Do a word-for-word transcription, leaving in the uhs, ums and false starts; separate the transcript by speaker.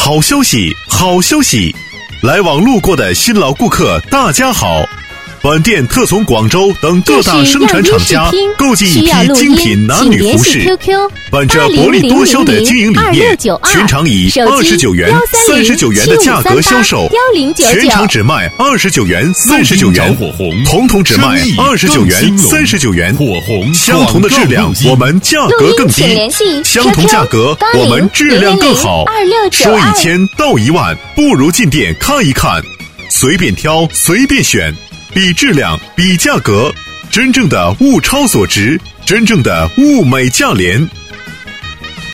Speaker 1: 好消息，好消息！来往路过的新老顾客，大家好！本店特从广州等各大生产厂家购进一批精品男女服饰，本着薄利多销的经营理念，全场以二十九元、三十九元的价格销售，全场只卖二十九元、三十九元，统统只卖二十九元、三十九元。相同的质量，我们价格更低；相同价格，我们质量更好。说一千道一万，不如进店看一看，随便挑，随便选。比质量，比价格，真正的物超所值，真正的物美价廉。